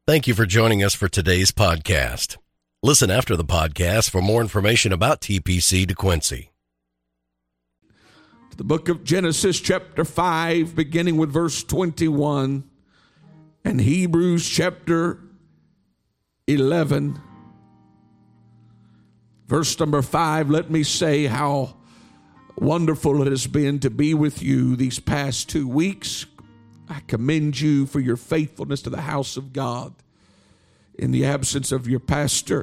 Thank you for joining us for today's podcast. Listen after the podcast for more information about TPC DeQuincy. The book of Genesis chapter 5, beginning with verse 21, and Hebrews chapter 11, verse number 5. Let me say how wonderful it has been to be with you these past 2 weeks. I commend you for your faithfulness to the house of God in the absence of your pastor.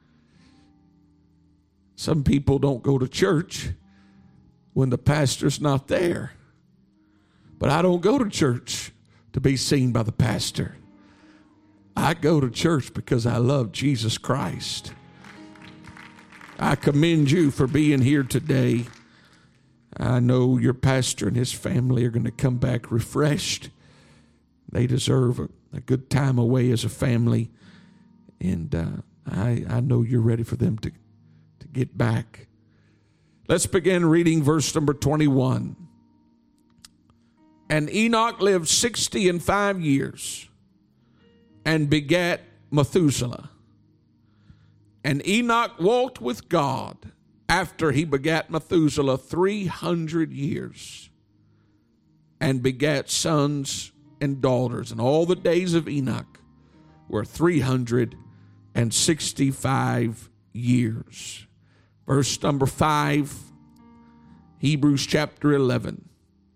Some people don't go to church when the pastor's not there. But I don't go to church to be seen by the pastor. I go to church because I love Jesus Christ. I commend you for being here today. I know your pastor and his family are going to come back refreshed. They deserve a good time away as a family. And I know you're ready for them to get back. Let's begin reading verse number 21. And Enoch lived 65 years and begat Methuselah. And Enoch walked with God after he begat Methuselah 300 years and begat sons and daughters. And all the days of Enoch were 365 years. Verse number 5, Hebrews chapter 11.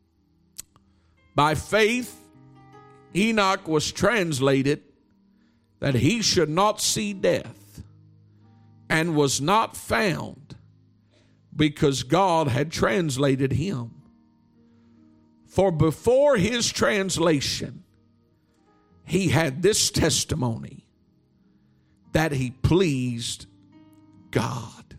By faith, Enoch was translated that he should not see death, and was not found, because God had translated him. For before his translation, he had this testimony, that he pleased God.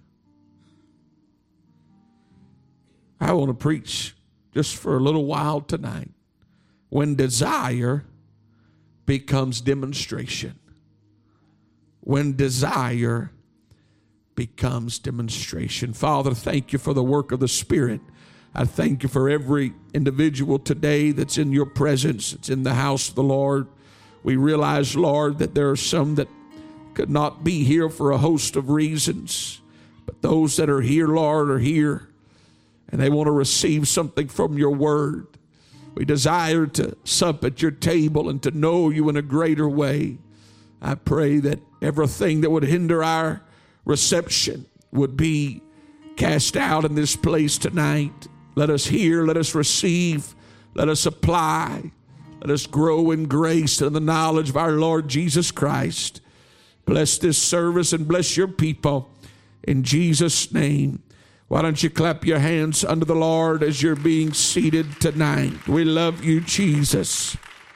I want to preach just for a little while tonight. When desire becomes demonstration. When desire becomes demonstration. Father, thank you for the work of the Spirit. I thank you for every individual today that's in your presence. It's in the house of the Lord. We realize, Lord, that there are some that could not be here for a host of reasons. But those that are here, Lord, are here. And they want to receive something from your word. We desire to sup at your table and to know you in a greater way. I pray that everything that would hinder our reception would be cast out in this place tonight. Let us hear, let us receive, let us apply, let us grow in grace and the knowledge of our Lord Jesus Christ. Bless this service and bless your people in Jesus' name. Why don't you clap your hands unto the Lord as you're being seated tonight? We love you, Jesus.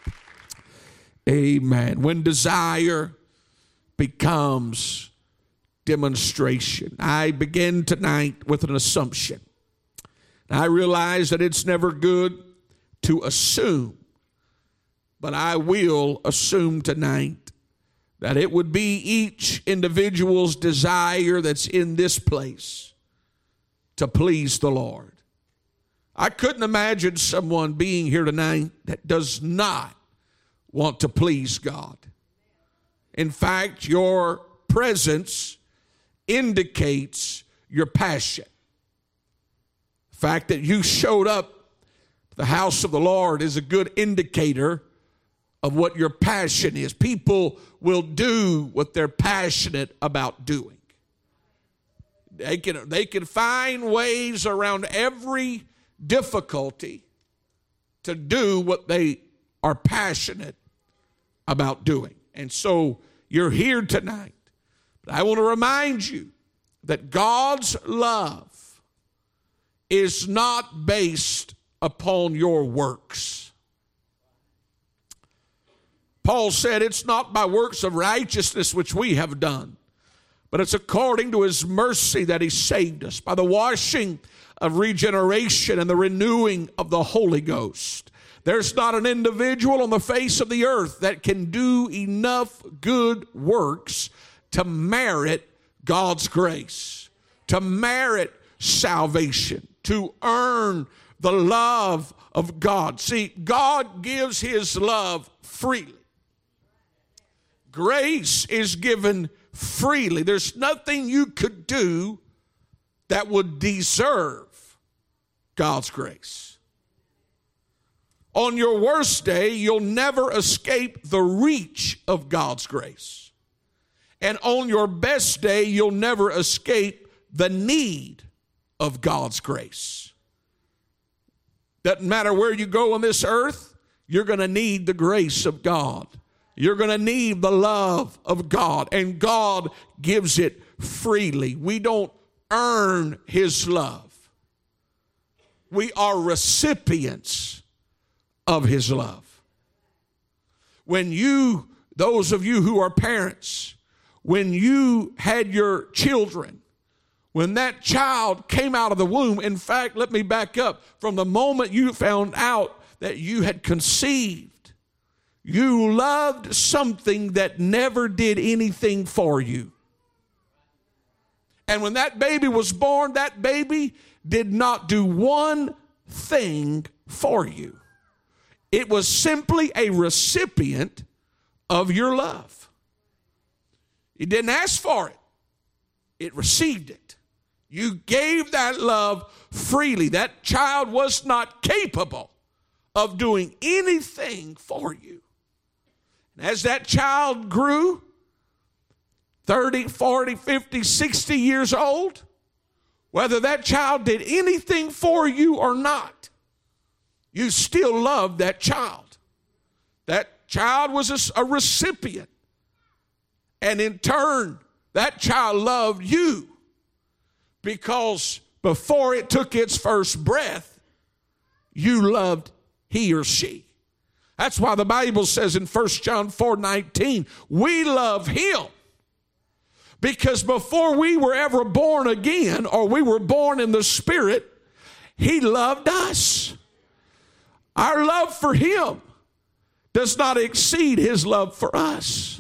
Amen. When desire becomes demonstration. I begin tonight with an assumption. I realize that it's never good to assume, but I will assume tonight that it would be each individual's desire that's in this place to please the Lord. I couldn't imagine someone being here tonight that does not want to please God. In fact, your presence indicates your passion. The fact that you showed up to the house of the Lord is a good indicator of what your passion is. People will do what they're passionate about doing. They can find ways around every difficulty to do what they are passionate about doing. And so you're here tonight. But I want to remind you that God's love is not based upon your works. Paul said it's not by works of righteousness which we have done, but it's according to his mercy that he saved us by the washing of regeneration and the renewing of the Holy Ghost. There's not an individual on the face of the earth that can do enough good works to merit God's grace, to merit salvation, to earn the love of God. See, God gives his love freely. Grace is given freely. There's nothing you could do that would deserve God's grace. On your worst day, you'll never escape the reach of God's grace. And on your best day, you'll never escape the need of God's grace. Doesn't matter where you go on this earth, you're going to need the grace of God. You're going to need the love of God, and God gives it freely. We don't earn His love. We are recipients of His love. When you, those of you who are parents, when you had your children, when that child came out of the womb, in fact, let me back up. From the moment you found out that you had conceived, you loved something that never did anything for you. And when that baby was born, that baby did not do one thing for you. It was simply a recipient of your love. You didn't ask for it. It received it. You gave that love freely. That child was not capable of doing anything for you. And as that child grew, 30, 40, 50, 60 years old, whether that child did anything for you or not, you still loved that child. That child was a recipient. And in turn, that child loved you because before it took its first breath, you loved he or she. That's why the Bible says in 1 John 4:19, we love Him. Because before we were ever born again, or we were born in the Spirit, He loved us. Our love for Him does not exceed His love for us.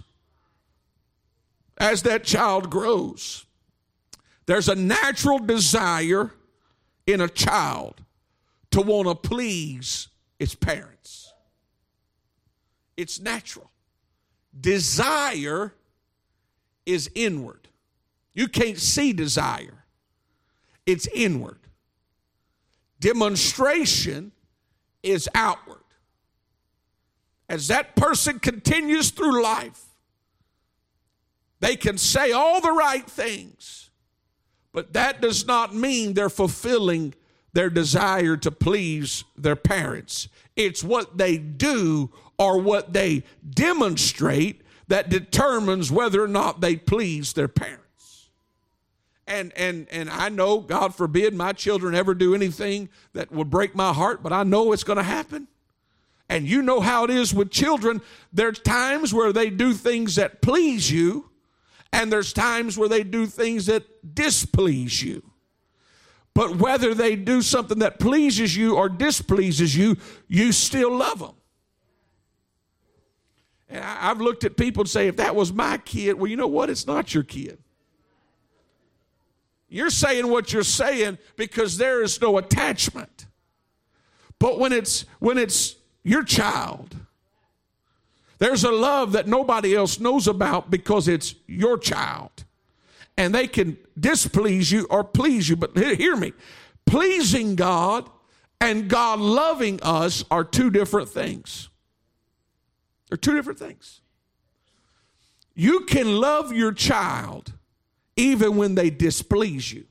As that child grows, there's a natural desire in a child to want to please its parents. It's natural. Desire is inward. You can't see desire. It's inward. Demonstration is outward. As that person continues through life, they can say all the right things, but that does not mean they're fulfilling their desire to please their parents. It's what they do or what they demonstrate that determines whether or not they please their parents. And I know, God forbid, my children ever do anything that would break my heart, but I know it's going to happen. And you know how it is with children. There's times where they do things that please you, and there's times where they do things that displease you. But whether they do something that pleases you or displeases you, you still love them. And I've looked at people and say, if that was my kid, well, you know what? It's not your kid. You're saying what you're saying because there is no attachment. But when it's your child, there's a love that nobody else knows about because it's your child. And they can displease you or please you. But hear me. Pleasing God and God loving us are two different things. They're two different things. You can love your child even when they displease you.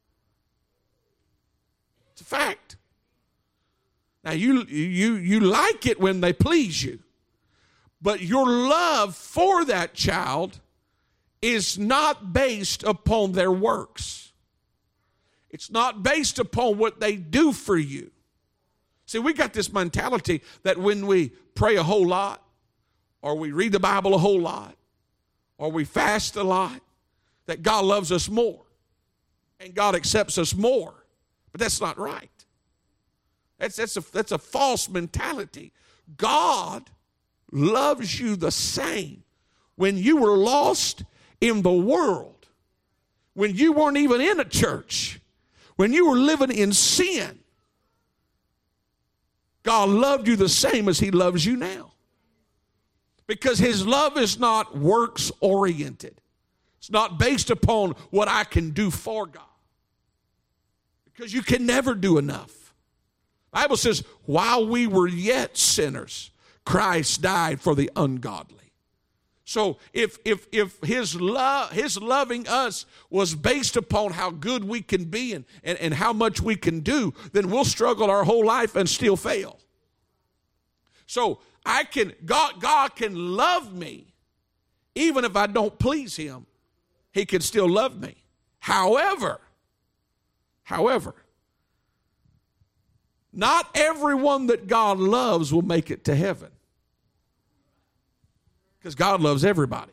It's a fact. Now, you like it when they please you, but your love for that child is not based upon their works. It's not based upon what they do for you. See, we got this mentality that when we pray a whole lot, or we read the Bible a whole lot, or we fast a lot, that God loves us more and God accepts us more. But that's not right. That's a false mentality. God loves you the same. When you were lost in the world, when you weren't even in a church, when you were living in sin, God loved you the same as He loves you now. Because his love is not works oriented. It's not based upon what I can do for God. Because you can never do enough. The Bible says, while we were yet sinners, Christ died for the ungodly. So if his loving us was based upon how good we can be and how much we can do, then we'll struggle our whole life and still fail. So God can love me even if I don't please him. He can still love me. However, not everyone that God loves will make it to heaven. Because God loves everybody.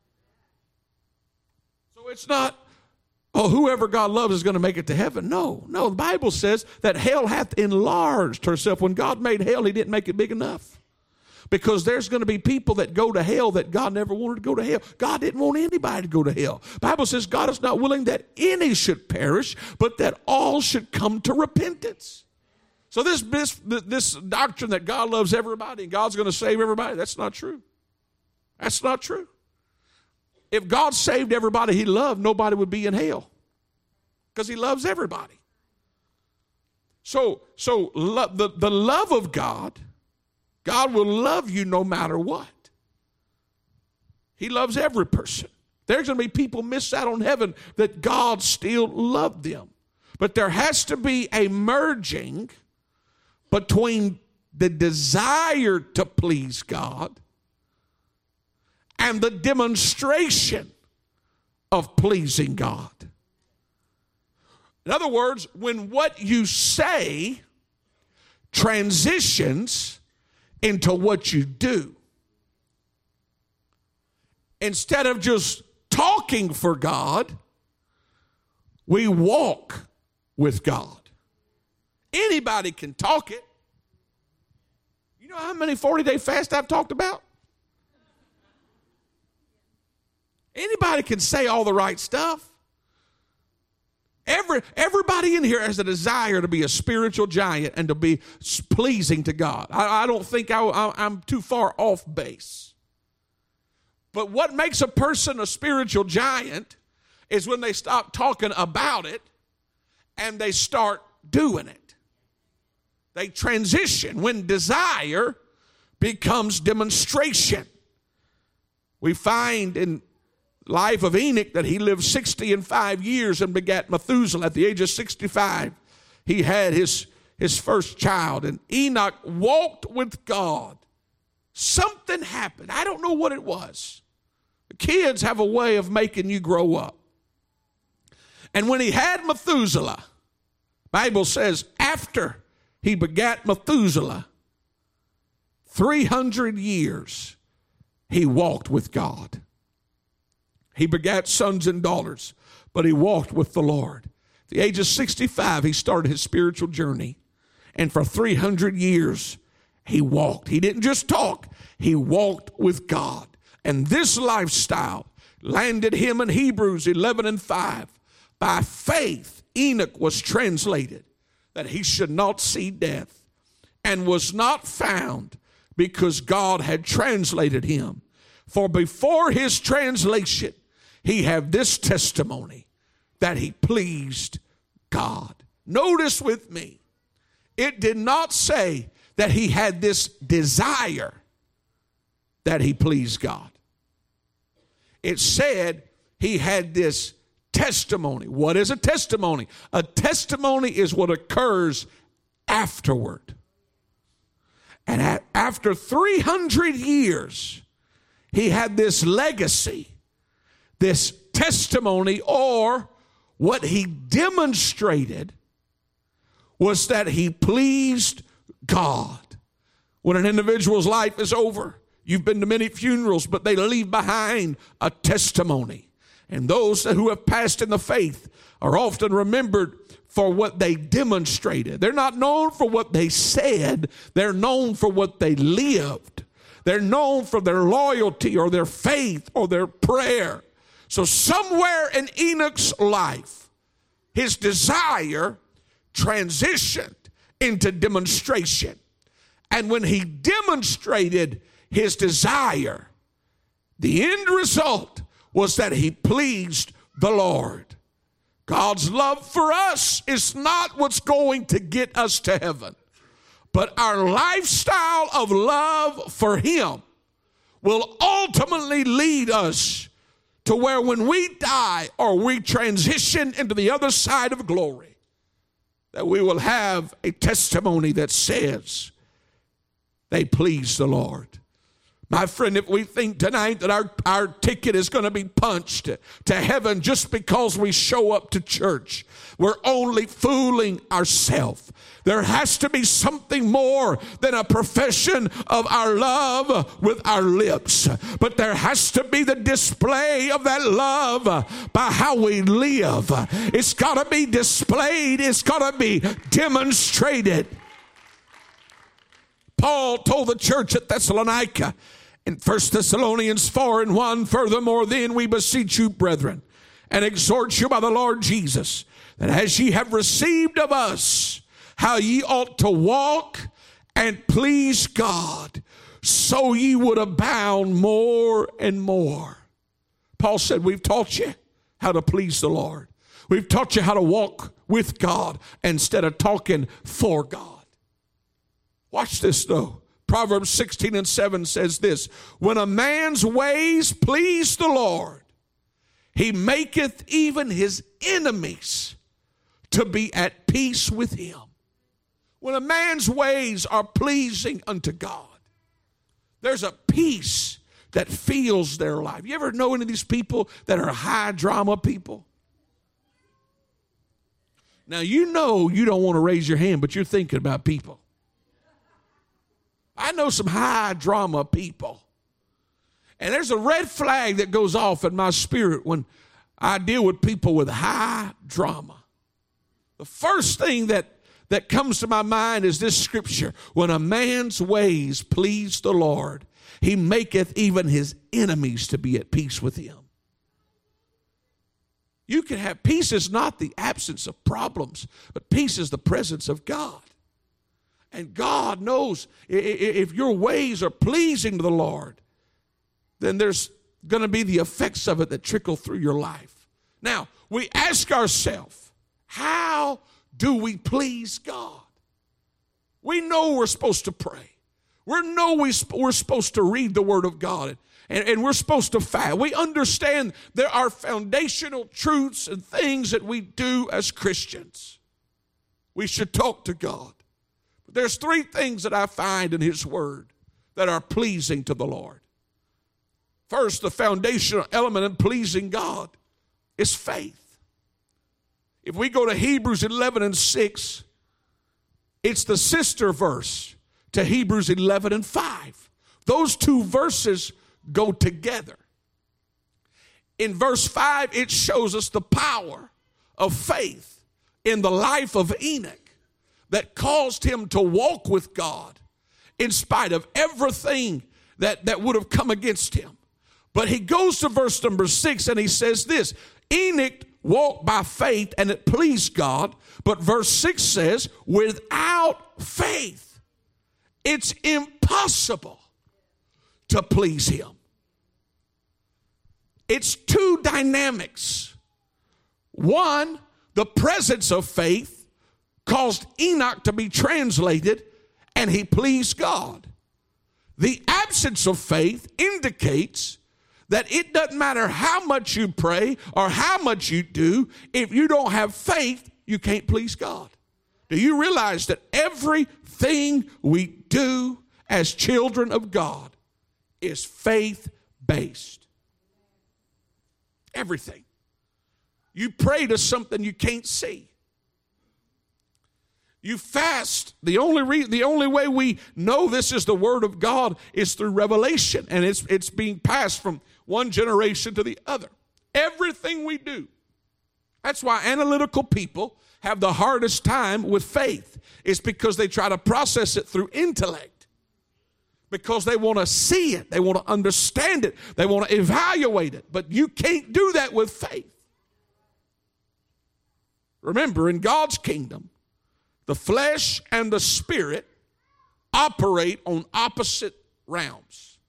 So it's not, whoever God loves is going to make it to heaven. No, the Bible says that hell hath enlarged herself. When God made hell, he didn't make it big enough. Because there's going to be people that go to hell that God never wanted to go to hell. God didn't want anybody to go to hell. The Bible says God is not willing that any should perish, but that all should come to repentance. So this doctrine that God loves everybody and God's going to save everybody, that's not true. That's not true. If God saved everybody he loved, nobody would be in hell. Because he loves everybody. So the love of God will love you no matter what. He loves every person. There's going to be people miss out on heaven that God still loved them. But there has to be a merging between the desire to please God and the demonstration of pleasing God. In other words, when what you say transitions into what you do, instead of just talking for God, we walk with God. Anybody can talk it. You know how many 40-day fasts I've talked about? Anybody can say all the right stuff. Everybody in here has a desire to be a spiritual giant and to be pleasing to God. I don't think I'm too far off base. But what makes a person a spiritual giant is when they stop talking about it and they start doing it. They transition when desire becomes demonstration. We find in life of Enoch that he lived 65 years and begat Methuselah. At the age of 65, he had his first child. And Enoch walked with God. Something happened. I don't know what it was. The kids have a way of making you grow up. And when he had Methuselah, the Bible says after he begat Methuselah, 300 years he walked with God. He begat sons and daughters, but he walked with the Lord. At the age of 65, he started his spiritual journey. And for 300 years, he walked. He didn't just talk. He walked with God. And this lifestyle landed him in Hebrews 11:5. By faith, Enoch was translated that he should not see death, and was not found because God had translated him. For before his translation, he had this testimony that he pleased God. Notice with me, it did not say that he had this desire that he pleased God. It said he had this testimony. What is a testimony? A testimony is what occurs afterward. And after 300 years, he had this legacy, this testimony, or what he demonstrated was that he pleased God. When an individual's life is over, you've been to many funerals, but they leave behind a testimony. And those who have passed in the faith are often remembered for what they demonstrated. They're not known for what they said. They're known for what they lived. They're known for their loyalty or their faith or their prayer. So somewhere in Enoch's life, his desire transitioned into demonstration. And when he demonstrated, his desire, the end result was that he pleased the Lord. God's love for us is not what's going to get us to heaven, but our lifestyle of love for him will ultimately lead us to where when we die or we transition into the other side of glory, that we will have a testimony that says they pleased the Lord. My friend, if we think tonight that our ticket is going to be punched to heaven just because we show up to church, we're only fooling ourselves. There has to be something more than a profession of our love with our lips. But there has to be the display of that love by how we live. It's got to be displayed. It's got to be demonstrated. Paul told the church at Thessalonica in 1 Thessalonians 4:1, furthermore, then we beseech you, brethren, and exhort you by the Lord Jesus, that as ye have received of us how ye ought to walk and please God, so ye would abound more and more. Paul said, we've taught you how to please the Lord. We've taught you how to walk with God instead of talking for God. Watch this though. Proverbs 16:7 says this, when a man's ways please the Lord, he maketh even his enemies to be at peace with him. When a man's ways are pleasing unto God, there's a peace that fills their life. You ever know any of these people that are high drama people? Now, you know you don't want to raise your hand, but you're thinking about people. I know some high drama people. And there's a red flag that goes off in my spirit when I deal with people with high drama. The first thing that comes to my mind is this scripture. When a man's ways please the Lord, he maketh even his enemies to be at peace with him. You can have peace is not the absence of problems, but peace is the presence of God. And God knows if your ways are pleasing to the Lord, then there's going to be the effects of it that trickle through your life. Now, we ask ourselves, how do we please God? We know we're supposed to pray. We know we're supposed to read the Word of God, and we're supposed to fast. We understand there are foundational truths and things that we do as Christians. We should talk to God. There's three things that I find in His Word that are pleasing to the Lord. First, the foundational element in pleasing God is faith. If we go to Hebrews 11:6, it's the sister verse to Hebrews 11:5. Those two verses go together. In verse 5, it shows us the power of faith in the life of Enoch that caused him to walk with God in spite of everything that would have come against him. But he goes to verse number 6 and he says this, Enoch walked by faith and it pleased God. But verse 6 says, without faith, it's impossible to please him. It's two dynamics. One, the presence of faith caused Enoch to be translated and he pleased God. The absence of faith indicates that it doesn't matter how much you pray or how much you do, if you don't have faith, you can't please God. Do you realize that everything we do as children of God is faith-based? Everything. You pray to something you can't see. You fast. The only way we know this is the Word of God is through revelation, and it's being passed from one generation to the other. Everything we do. That's why analytical people have the hardest time with faith. It's because they try to process it through intellect. Because they want to see it. They want to understand it. They want to evaluate it. But you can't do that with faith. Remember, in God's kingdom, the flesh and the spirit operate on opposite realms.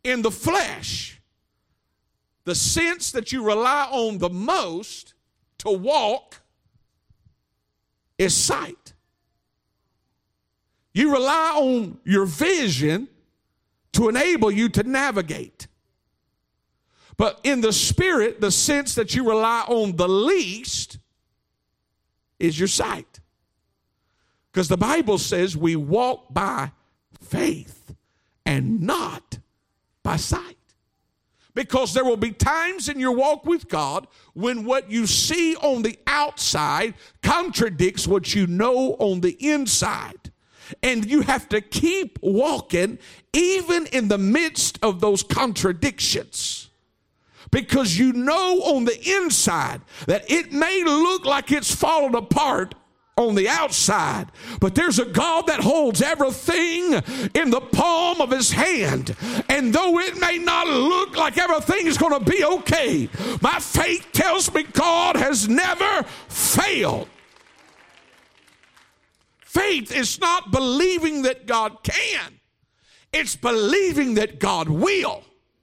In the flesh, the sense that you rely on the most to walk is sight. You rely on your vision to enable you to navigate. But in the spirit, the sense that you rely on the least is your sight. Because the Bible says we walk by faith and not by sight. Because there will be times in your walk with God when what you see on the outside contradicts what you know on the inside. And you have to keep walking even in the midst of those contradictions. Because you know on the inside that it may look like it's falling apart on the outside, but there's a God that holds everything in the palm of his hand. And though it may not look like everything is going to be okay, my faith tells me God has never failed. Faith is not believing that God can. It's believing that God will.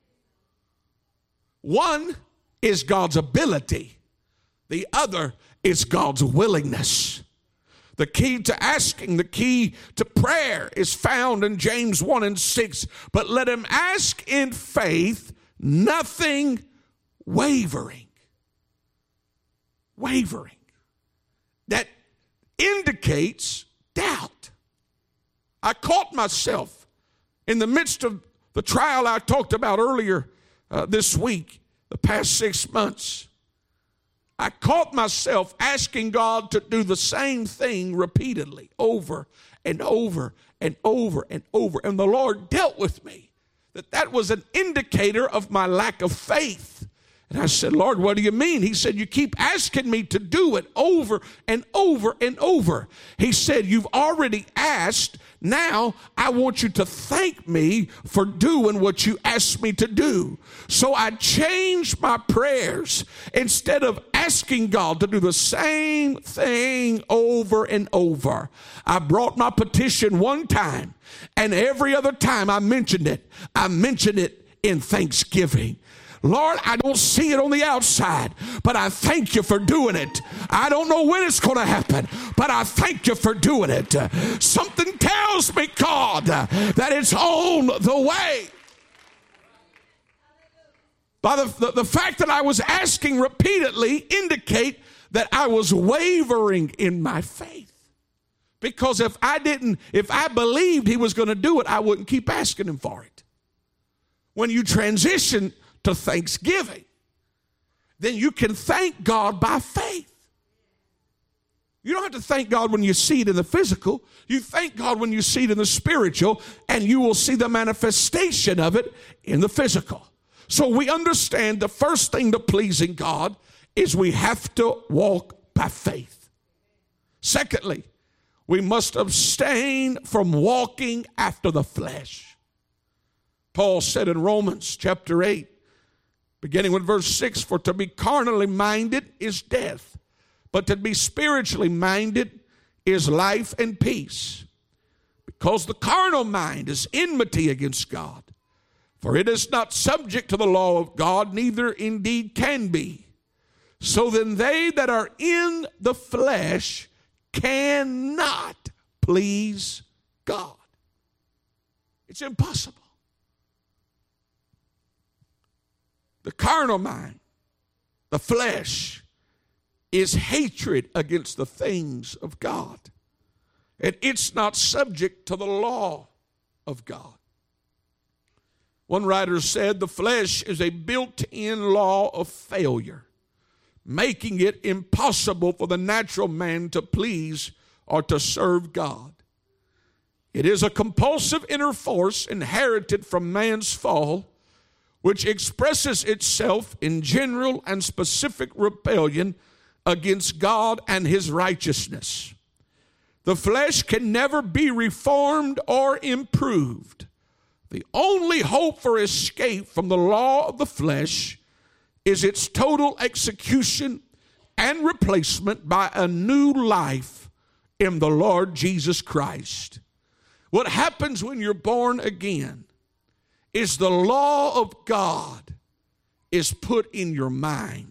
One is God's ability. The other is God's willingness. The key to asking, the key to prayer is found in James 1:6. But let him ask in faith, nothing wavering. Wavering. That indicates doubt. I caught myself in the midst of the trial I talked about earlier this week, the past 6 months. I caught myself asking God to do the same thing repeatedly, over and over and over and over. And the Lord dealt with me that was an indicator of my lack of faith. And I said, Lord, what do you mean? He said, you keep asking me to do it over and over and over. He said, you've already asked. Now I want you to thank me for doing what you asked me to do. So I changed my prayers. Instead of asking God to do the same thing over and over, I brought my petition one time, and every other time I mentioned it in thanksgiving. Lord, I don't see it on the outside, but I thank you for doing it. I don't know when it's going to happen, but I thank you for doing it. Something tells me, God, that it's on the way. By the fact that I was asking repeatedly indicate that I was wavering in my faith. Because if I believed he was going to do it, I wouldn't keep asking him for it. When you transition to thanksgiving, then you can thank God by faith. You don't have to thank God when you see it in the physical. You thank God when you see it in the spiritual, and you will see the manifestation of it in the physical. So we understand the first thing to pleasing God is we have to walk by faith. Secondly, we must abstain from walking after the flesh. Paul said in Romans chapter 8, beginning with verse 6, for to be carnally minded is death, but to be spiritually minded is life and peace. Because the carnal mind is enmity against God, for it is not subject to the law of God, neither indeed can be. So then they that are in the flesh cannot please God. It's impossible. The carnal mind, the flesh, is hatred against the things of God. And it's not subject to the law of God. One writer said the flesh is a built-in law of failure, making it impossible for the natural man to please or to serve God. It is a compulsive inner force inherited from man's fall, which expresses itself in general and specific rebellion against God and his righteousness. The flesh can never be reformed or improved. The only hope for escape from the law of the flesh is its total execution and replacement by a new life in the Lord Jesus Christ. What happens when you're born again is the law of God is put in your mind.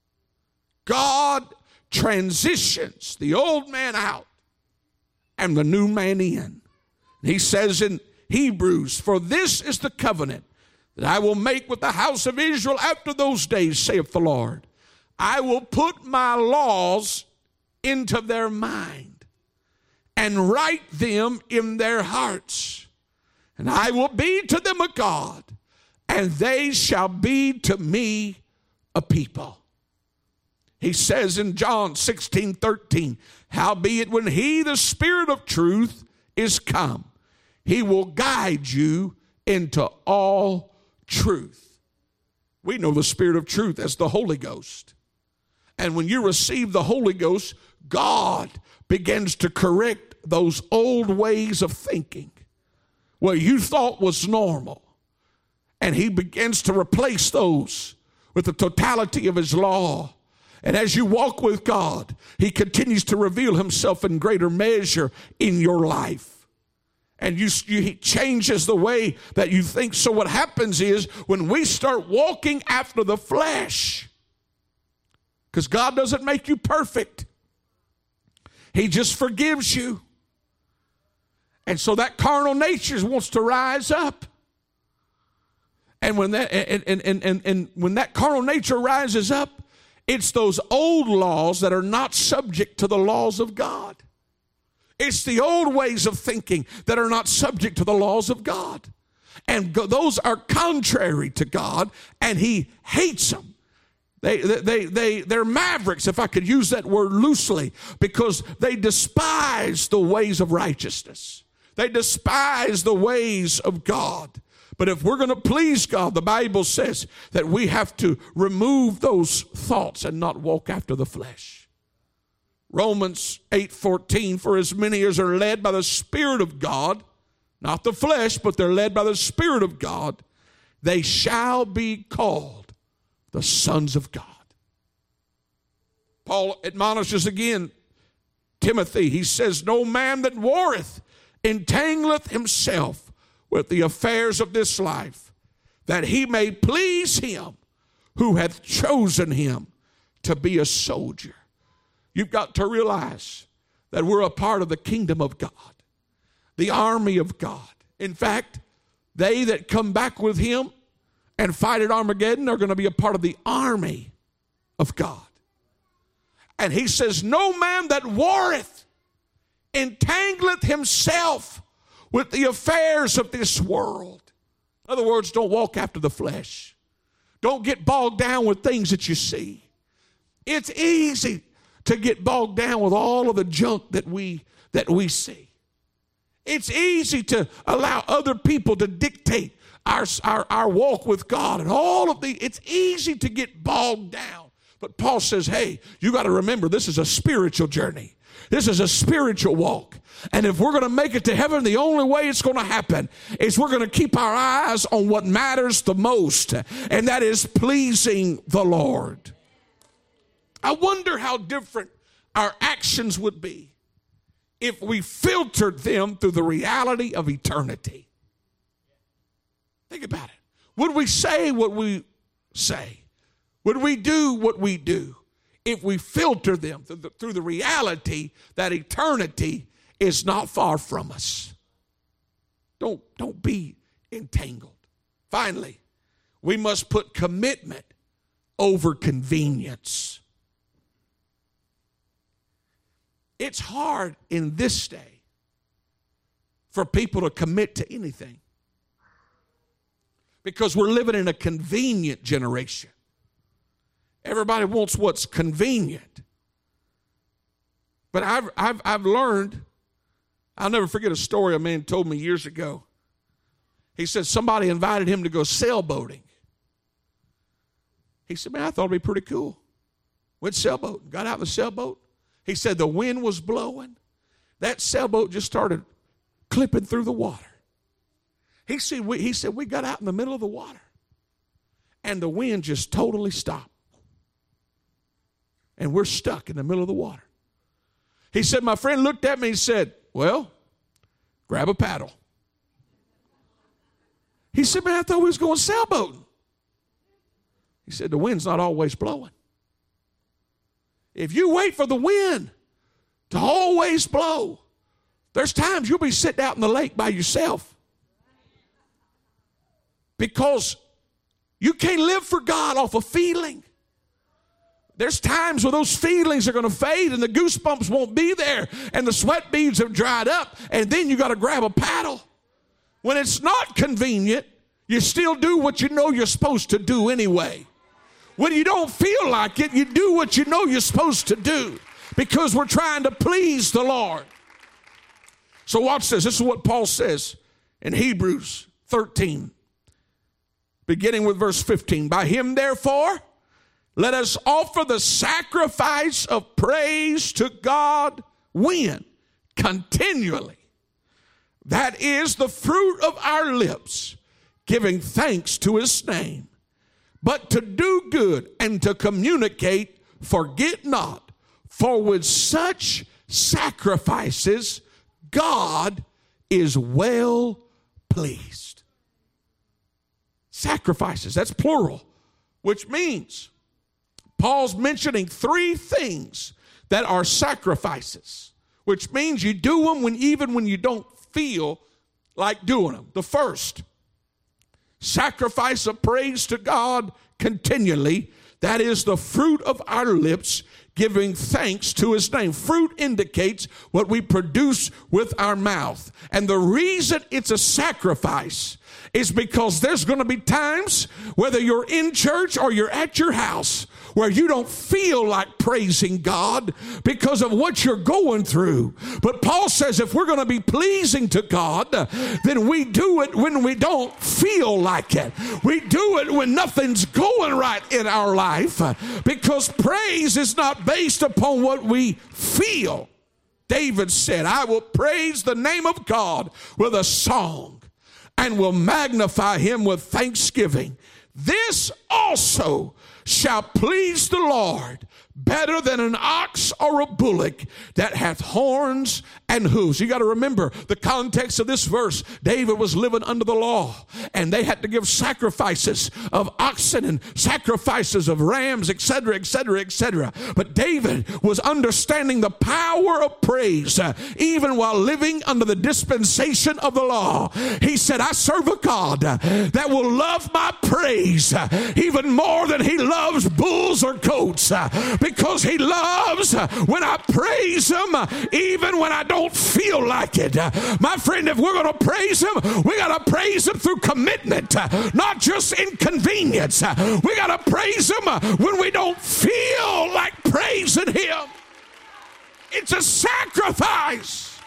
God transitions the old man out and the new man in. He says in Hebrews, for this is the covenant that I will make with the house of Israel after those days, saith the Lord. I will put my laws into their mind and write them in their hearts. And I will be to them a God, and they shall be to me a people. He says in John 16:13, howbeit when he, the Spirit of truth, is come, he will guide you into all truth. We know the Spirit of truth as the Holy Ghost. And when you receive the Holy Ghost, God begins to correct those old ways of thinking, what you thought was normal. And he begins to replace those with the totality of his law. And as you walk with God, he continues to reveal himself in greater measure in your life. And he changes the way that you think. So what happens is when we start walking after the flesh, because God doesn't make you perfect. He just forgives you. And so that carnal nature wants to rise up. And when that when that carnal nature rises up, it's those old laws that are not subject to the laws of God. It's the old ways of thinking that are not subject to the laws of God. And those are contrary to God, and he hates them. They're mavericks, if I could use that word loosely, because they despise the ways of righteousness. They despise the ways of God. But if we're going to please God, the Bible says that we have to remove those thoughts and not walk after the flesh. Romans 8:14, for as many as are led by the Spirit of God, not the flesh, but they're led by the Spirit of God, they shall be called the sons of God. Paul admonishes again Timothy. He says, no man that warreth entangleth himself with the affairs of this life, that he may please him who hath chosen him to be a soldier. You've got to realize that we're a part of the kingdom of God, the army of God. In fact, they that come back with him and fight at Armageddon are going to be a part of the army of God. And he says, no man that warreth entangleth himself with the affairs of this world. In other words, don't walk after the flesh. Don't get bogged down with things that you see. It's easy to get bogged down with all of the junk that we see. It's easy to allow other people to dictate our walk with God and all of it's easy to get bogged down. But Paul says, hey, you got to remember this is a spiritual journey. This is a spiritual walk. And if we're going to make it to heaven, the only way it's going to happen is we're going to keep our eyes on what matters the most, and that is pleasing the Lord. I wonder how different our actions would be if we filtered them through the reality of eternity. Think about it. Would we say what we say? Would we do what we do if we filter them through the reality that eternity is not far from us? Don't be entangled. Finally, we must put commitment over convenience. It's hard in this day for people to commit to anything because we're living in a convenient generation. Everybody wants what's convenient. But I've learned, I'll never forget a story a man told me years ago. He said somebody invited him to go sailboating. He said, man, I thought it'd be pretty cool. Went sailboating, got out in the sailboat. He said the wind was blowing. That sailboat just started clipping through the water. He said we got out in the middle of the water, and the wind just totally stopped. And we're stuck in the middle of the water. He said, my friend looked at me and said, well, grab a paddle. He said, man, I thought we was going sailboating. He said, the wind's not always blowing. If you wait for the wind to always blow, there's times you'll be sitting out in the lake by yourself. Because you can't live for God off a feeling. There's times where those feelings are going to fade and the goosebumps won't be there and the sweat beads have dried up, and then you got to grab a paddle. When it's not convenient, you still do what you know you're supposed to do anyway. When you don't feel like it, you do what you know you're supposed to do because we're trying to please the Lord. So watch this. This is what Paul says in Hebrews 13, beginning with verse 15. By him, therefore, let us offer the sacrifice of praise to God when? Continually. That is the fruit of our lips, giving thanks to his name. But to do good and to communicate, forget not, for with such sacrifices, God is well pleased. Sacrifices, that's plural, which means Paul's mentioning three things that are sacrifices, which means you do them even when you don't feel like doing them. The first, sacrifice of praise to God continually. That is the fruit of our lips, giving thanks to his name. Fruit indicates what we produce with our mouth. And the reason it's a sacrifice is because there's going to be times, whether you're in church or you're at your house, where you don't feel like praising God because of what you're going through. But Paul says if we're going to be pleasing to God, then we do it when we don't feel like it. We do it when nothing's going right in our life, because praise is not based upon what we feel. David said, I will praise the name of God with a song and will magnify him with thanksgiving. This also shall please the Lord better than an ox or a bullock that hath horns and hooves. You got to remember the context of this verse. David was living under the law, and they had to give sacrifices of oxen and sacrifices of rams, etc., etc., etc. But David was understanding the power of praise even while living under the dispensation of the law. He said, I serve a God that will love my praise even more than he loves bulls or goats, because he loves when I praise him even when I don't feel like it. My friend, if we're going to praise him, we got to praise him through commitment, not just inconvenience. We got to praise him when we don't feel like praising him. It's a sacrifice.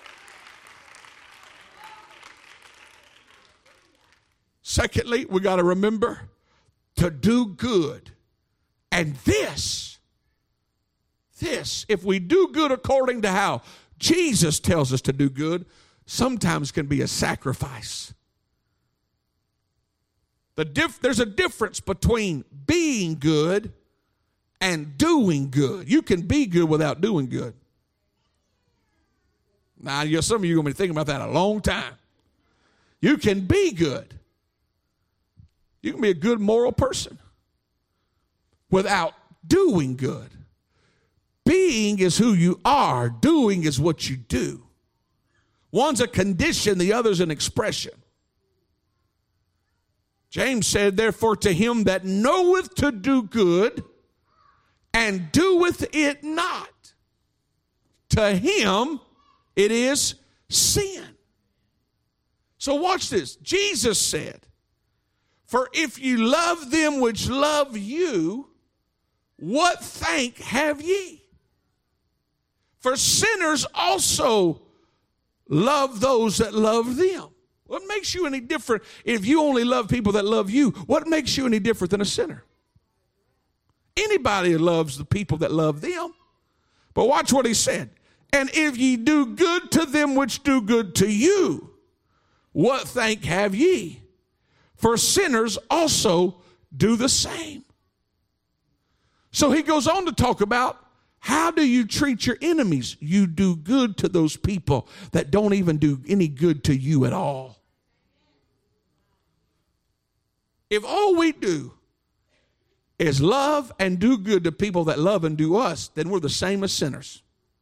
Secondly, we got to remember to do good. And this, if we do good according to how Jesus tells us to do good, sometimes can be a sacrifice. There's a difference between being good and doing good. You can be good without doing good. Now, some of you are going to be thinking about that a long time. You can be good. You can be a good moral person without doing good. Being is who you are. Doing is what you do. One's a condition, the other's an expression. James said, therefore, to him that knoweth to do good and doeth it not, to him it is sin. So watch this. Jesus said, for if you love them which love you, what thank have ye? For sinners also love those that love them. What makes you any different if you only love people that love you? What makes you any different than a sinner? Anybody loves the people that love them. But watch what he said. And if ye do good to them which do good to you, what thank have ye? For sinners also do the same. So he goes on to talk about, how do you treat your enemies? You do good to those people that don't even do any good to you at all. If all we do is love and do good to people that love and do us, then we're the same as sinners.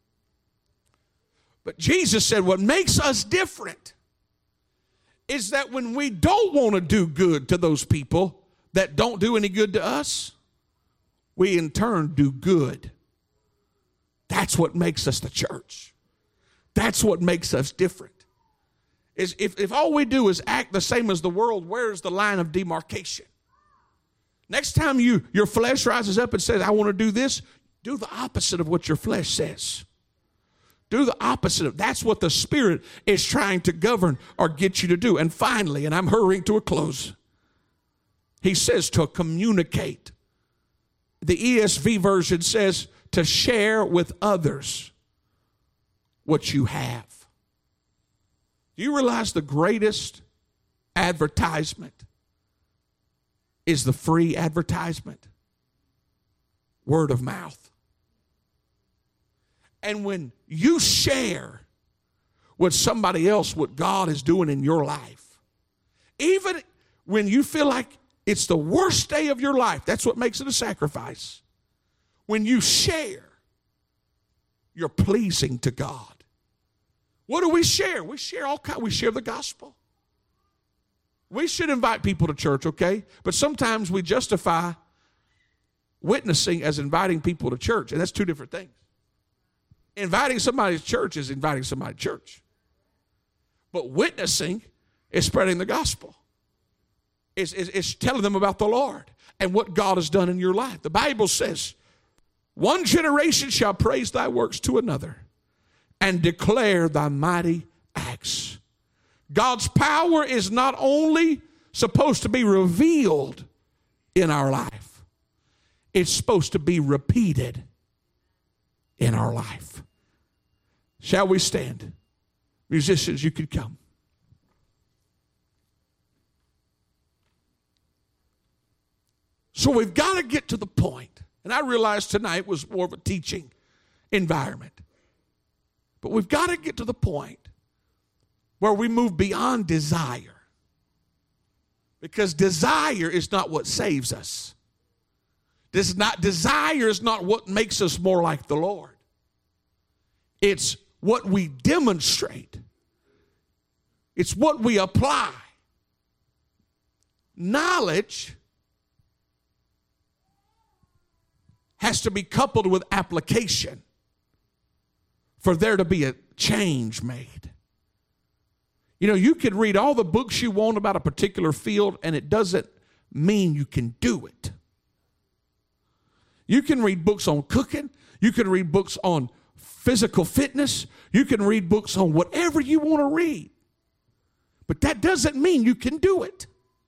But Jesus said what makes us different is that when we don't want to do good to those people that don't do any good to us, we in turn do good. That's what makes us the church. That's what makes us different. Is if all we do is act the same as the world, where's the line of demarcation? Next time your flesh rises up and says, I want to do this, do the opposite of what your flesh says. Do the opposite of that's what the Spirit is trying to govern or get you to do. And finally, and I'm hurrying to a close, he says to communicate. The ESV version says to share with others what you have. Do you realize the greatest advertisement is the free advertisement? Word of mouth. And when you share with somebody else what God is doing in your life, even when you feel like it's the worst day of your life, that's what makes it a sacrifice. When you share, you're pleasing to God. What do we share? We share all kinds. We share the gospel. We should invite people to church, okay? But sometimes we justify witnessing as inviting people to church, and that's two different things. Inviting somebody to church is inviting somebody to church. But witnessing is spreading the gospel. It's telling them about the Lord and what God has done in your life. The Bible says, one generation shall praise thy works to another and declare thy mighty acts. God's power is not only supposed to be revealed in our life, it's supposed to be repeated in our life. Shall we stand? Musicians, you could come. So we've got to get to the point, and I realize tonight was more of a teaching environment, but we've got to get to the point where we move beyond desire, because desire is not what saves us. Desire is not what makes us more like the Lord. It's what we demonstrate. It's what we apply. Knowledge has to be coupled with application for there to be a change made. You know, you could read all the books you want about a particular field, and it doesn't mean you can do it. You can read books on cooking. You can read books on physical fitness. You can read books on whatever you want to read. But that doesn't mean you can do it.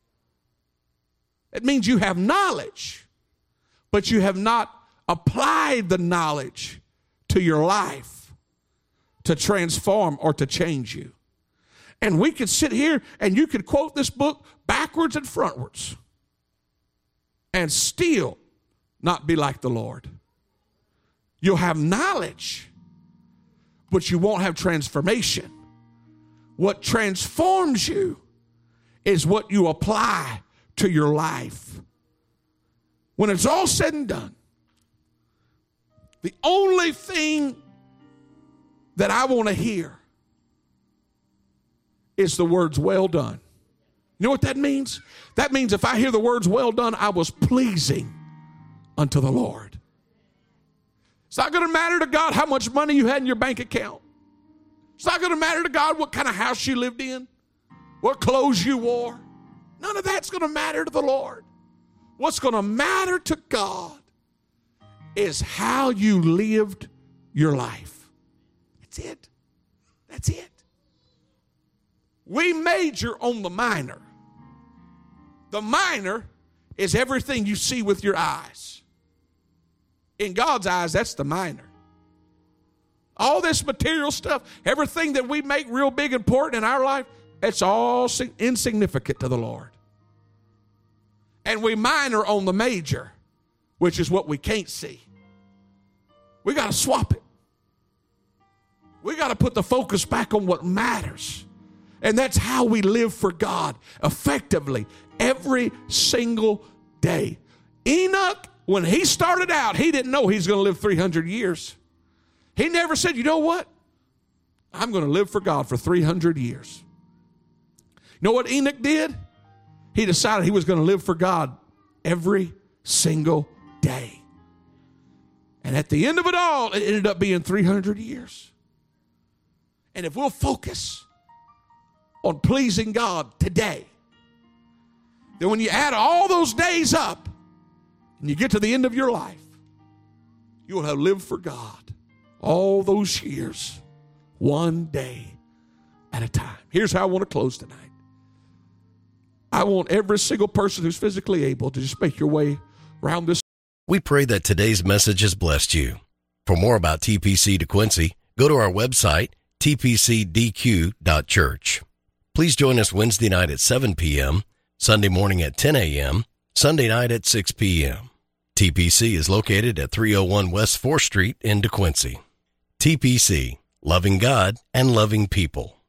It means you have knowledge, but you have not applied the knowledge to your life to transform or to change you. And we could sit here and you could quote this book backwards and frontwards and still not be like the Lord. You'll have knowledge, but you won't have transformation. What transforms you is what you apply to your life. When it's all said and done, the only thing that I want to hear is the words, well done. You know what that means? That means if I hear the words, well done, I was pleasing unto the Lord. It's not going to matter to God how much money you had in your bank account. It's not going to matter to God what kind of house you lived in, what clothes you wore. None of that's going to matter to the Lord. What's going to matter to God is how you lived your life. That's it. That's it. We major on the minor. The minor is everything you see with your eyes. In God's eyes, that's the minor. All this material stuff, everything that we make real big important in our life, it's all insignificant to the Lord. And we minor on the major, which is what we can't see. We got to swap it. We got to put the focus back on what matters. And that's how we live for God effectively every single day. Enoch, when he started out, he didn't know he's going to live 300 years. He never said, you know what? I'm going to live for God for 300 years. You know what Enoch did? He decided he was going to live for God every single day. And at the end of it all, it ended up being 300 years. And if we'll focus on pleasing God today, then when you add all those days up and you get to the end of your life, you will have lived for God all those years, one day at a time. Here's how I want to close tonight. I want every single person who's physically able to just make your way around this. We pray that today's message has blessed you. For more about TPC DeQuincy, go to our website, tpcdq.church. Please join us Wednesday night at 7 p.m., Sunday morning at 10 a.m., Sunday night at 6 p.m. TPC is located at 301 West 4th Street in DeQuincy. TPC, loving God and loving people.